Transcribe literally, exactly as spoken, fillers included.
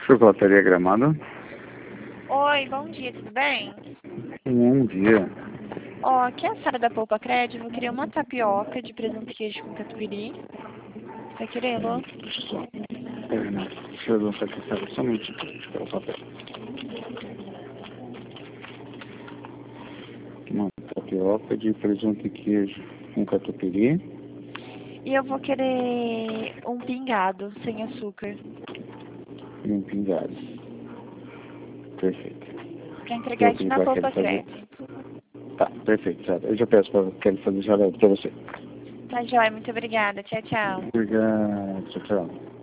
Chocolateria Gramado. Oi, bom dia, tudo bem? Bom dia. Ó, aqui é a Sara da Poupa Crédito. Eu queria uma tapioca de presunto e queijo com catupiry. Vai querer, Lô? Deixa eu só. É, não. Deixa eu lançar aqui, sabe? Só um minutinho. Deixa eu pegar o papel. Uma tapioca de presunto e queijo com catupiry. E eu vou querer um pingado sem açúcar. E um pingado. Perfeito. Pra entregar aqui na Poupa Crédito. Tá, perfeito, Sara. Eu já peço para Kelly fazer já pra você. Tá, joia. Muito obrigada. Tchau, tchau. Obrigado. Tchau, tchau.